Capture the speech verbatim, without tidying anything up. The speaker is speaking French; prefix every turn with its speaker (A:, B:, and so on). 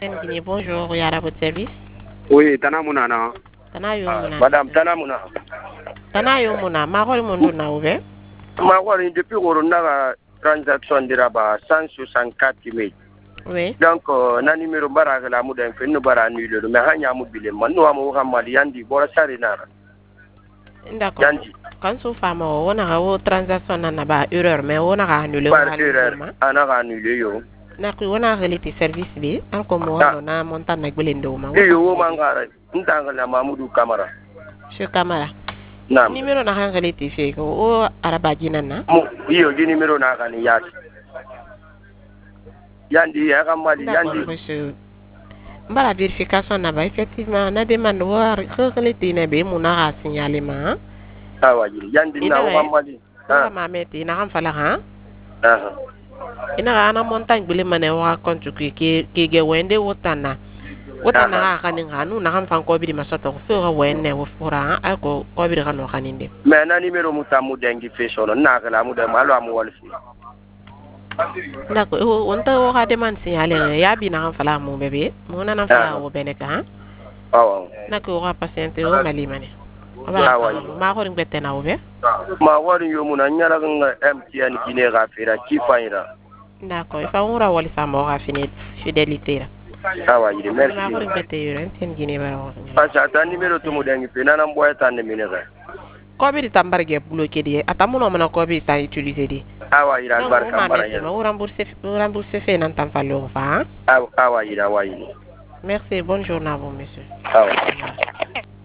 A: Guinée, bonjour, Yara, votre service.
B: Oui, Tana Mounana.
A: Tana yo Mouna.
B: Madame Tana Mouna.
A: Tana yo Mouna, ma rôle mon na ouvert.
B: Ma rôle depuis la transaction de là-bas cent soixante-quatre mille.
A: Oui.
B: Donc, na numéro baraga la moudan fait nous bara nul mais hanya mobile man no amu hamali yandi bora sarinara.
A: D'accord.
B: Yandi.
A: Quand sous femme on a une transaction na ba erreur mais on a annulé.
B: Par erreur, on a annulé yo.
A: Na ku on a relité service bi en comme on a montant na gbelendo ma.
B: Yo wo mangara ntanga na Mamadou Camara.
A: Monsieur Camara.
B: Naam.
A: Numéro na kan relité fait ko o arabaji nana.
B: Mo yo di numéro na kan yas. Yandi ya kamali yandi.
A: Monsieur. Mbala vérification na ba effectivement na demande war relité na be mon a signalement.
B: Awa yandi na wa kamali.
A: Ah ma meti na kan fala ha.
B: Ah.
A: Ina ana montagne bile mane wa kontu ki ki ge wende wotana wotana ha kanin hanu na kan fan ko bi ma soto fo ga wenne wo fura a ko ko bi ga no kaninde
B: mais na numéro mutamu dengi fesono na kala mu de malo amu wolfi
A: ndako o onta o ha de man signale ya bi na kan fala mu bebe mo na na fala wo beneka ha
B: awa
A: nako o patiente o mali mane ma ko ngete na o be
B: ma wori yo mu na nyara nga M T N Guinée ga fera ki faira.
A: D'accord, il faut on rawali sa mo ga fini fidélité.
B: Awa yiri merci.
A: Ma ko ngete yo M T N Guinée ba o.
B: Asa ta numéro to mu dengi fe na na mboya tan ne minere.
A: Ko bi tambarge bloqué di atamuno mana ko bi ta utiliser di.
B: Awa ira barka
A: baraya. O rembourser o rembourser fait nan tam fallo fa.
B: Awa ira awa yiri.
A: Merci, bonne journée à vous monsieur.
B: Awa.